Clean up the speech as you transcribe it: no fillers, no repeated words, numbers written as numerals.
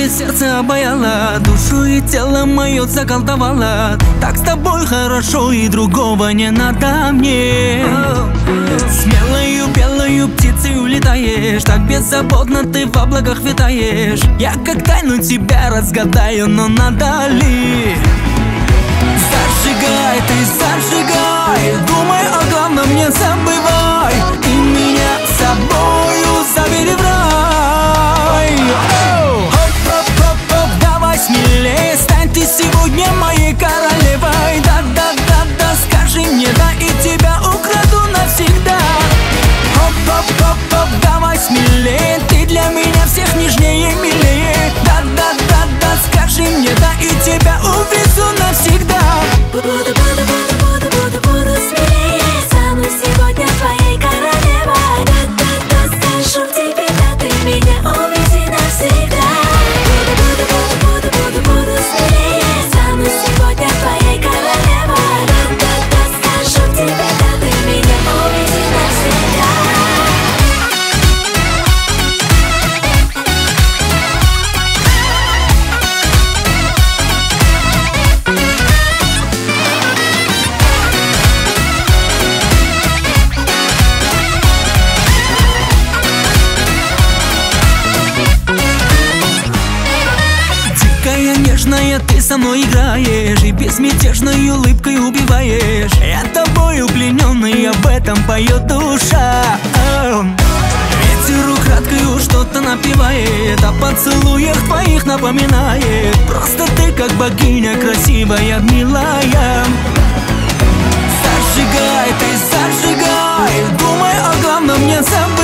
мое сердце обаяло, душу и тело мое заколдовало. Так с тобой хорошо, и другого не надо мне. Смелою белою птицей улетаешь, так беззаботно ты в облаках витаешь. Я как тайну тебя разгадаю, но надо ли? Зажигай, ты зажигай, думай о главном, не забывай. И меня с собою забери в рай. Хоп-хоп-хоп-хоп, давай смелее, стань ты сегодня моей королевой. Да-да-да-да, скажи мне да, и тебя украду навсегда. Хоп-хоп-хоп-хоп, давай смелее, ты для меня всех нежнее и милее. Да-да-да-да, скажи мне да, и тебя увезу навсегда. Буду смелее, стану сегодня твоей королевой. Да-да-да, скажу тебе да, ты меня увези навсегда. Буду смелее, стану сегодня твоей королевой. Да-да-да, скажу тебе да, ты меня увези навсегда. Нежная, ты со мной играешь и безмятежной улыбкой убиваешь. Я тобою плененный, об этом поет душа. Ветер украдкою что-то напевает, о поцелуях твоих напоминает. Просто ты как богиня красивая, милая. Зажигай, ты зажигай, думай о главном, не забывай.